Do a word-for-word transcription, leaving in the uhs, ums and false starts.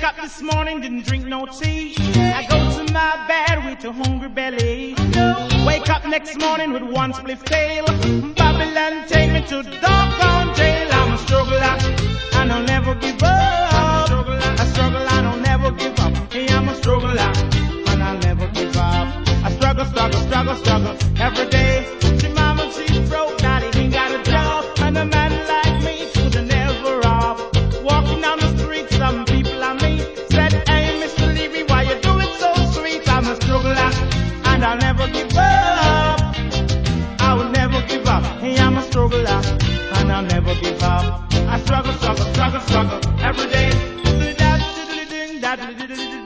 up this morning, didn't drink no tea. I go to my bed with a hungry belly. Wake up next morning with one split tail. Babylon take me to doggone jail. I'm a struggler and I'll never give up. A struggle and I'll never give up. Hey, I'm a struggler and I'll never give up. I struggle, struggle, struggle, struggle every day. She mama, she's broke, daddy ain't got a job, and a man like me should never rob. Walking down the street, some people I meet said, hey, Mister Levy, why you do it so sweet? I'm a struggler and I'll never give up. I will never give up. Hey, I'm a struggler and I'll never give up. I struggle, struggle, struggle, struggle every day.